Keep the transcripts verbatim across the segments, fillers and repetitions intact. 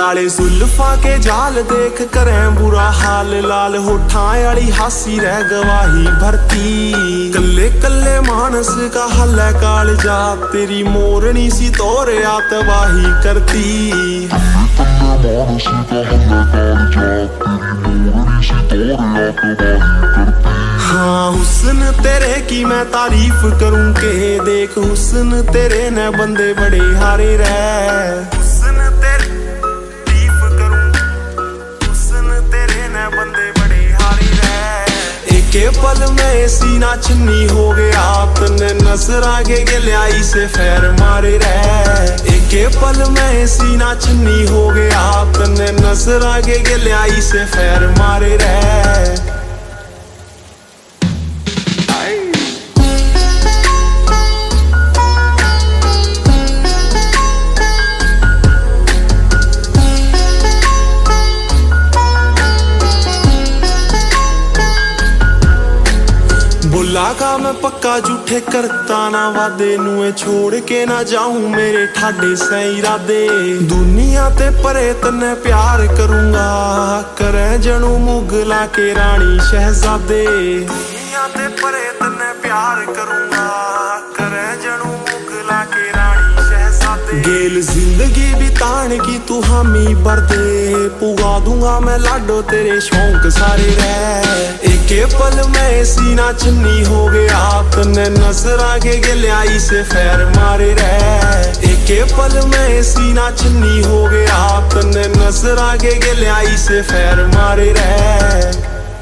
काले सुल्फा के जाल देख करें बुरा हाल, लाल होठां वाली हासी रह गवाही भरती। कल्ले कल्ले मानस का हल है कालजा, तेरी मोरनी सी तोरे आ तबाही करती। हाँ हुस्न तेरे की मैं तारीफ करूं के, देख हुस्न तेरे ने बंदे बड़े हारे रह। हुस्न तेरे तारीफ करूं, हुस्न तेरे ने बंदे बड़े हारे रह। एके पल में सीना चुन्नी हो गया, तन्ने नजर आगे गलियाई से फैर मारे रह। एके पल में सीना चुन्नी हो गया, तन्ने नजर आगे गलियाई से फैर मारे रह। बोला का मैं पक्का झूठे करता ना वादे, नुए छोड़ के ना जाऊं मेरे ठाडे से इरादे। दुनिया ते परे तन्ने प्यार करूंगा, करे जनू मुगला के रानी शहजादे। दुनिया ते परे तन्ने प्यार करूंगा, करे जनू मुगला के रानी शहजादे। गेल जिंदगी बिताने की तू हामी भर दे, पुगा दूंगा मैं लाडो तेरे शौक सारे रह। एके पल में सीना चुन्नी हो गया, तन्ने नजर आगे गलियाई से फैर मारे रह। एके पल में सीना चुन्नी हो गया, तन्ने नजर आगे गलियाई से फैर मारे रह।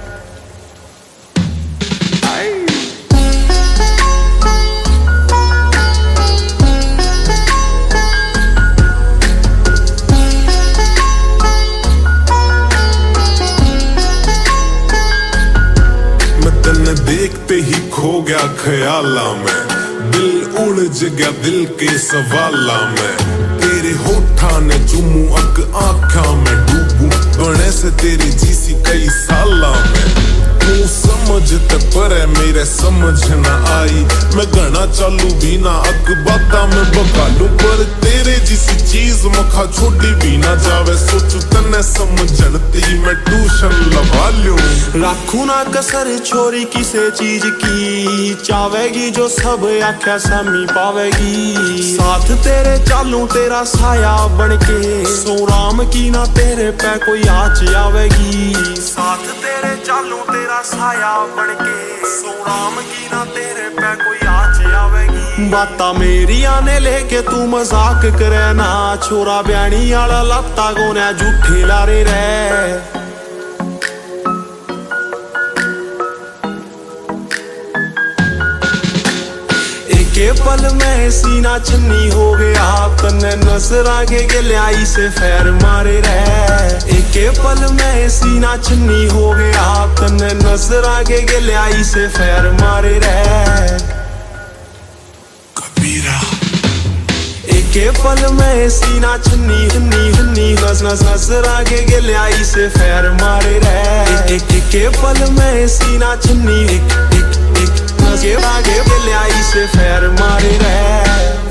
देखते ही खो गया ख्याला में, दिल उलझ गया दिल के सवाला में। तेरे होठा ने चुमू अक आँखा में डूबू, बने से तेरी जीसी कई साला में। तू समझते पर मेरे समझ न आई, मैं गना चालू भी ना अक बाता में बकालू। पर तेरे जिसी चीज मखा छोड़ी भी ना जावे, सोचू तन्ने समझनती मैं ट्यूशन लगा लूं। राखू ना कसर छोरी किसे चीज की, चावेगी जो सब आख्या सामी पावेगी। साथ तेरे चालू तेरा साया बनके, सो राम की ना तेरे पे कोई आँच आवेगी। साथ तेरे चालू तेरा साया बनके, सो राम की ना तेरे पे कोई आँच आवेगी। बाता मेरी आने लेके तू मजाक करे ना, छोरा ब्याणी आला लत्ता गोने झूठे लारे रह। एके पल में सीना चुन्नी हो गया, तन्ने नजर आगे गलियाई से फैर मारे रह। एके पल में सीना चुन्नी हो गया, तन्ने नजर आगे गलियाई से फैर मारे रह। कबीरा एके पल में सीना चुन्नी चुन्नी चुन्नी नजर आगे गलियाई से फैर मारे रह। एके पल में सीना चुन्नी एक एक एक नजर आगे गलियाई से फैर मारे रह।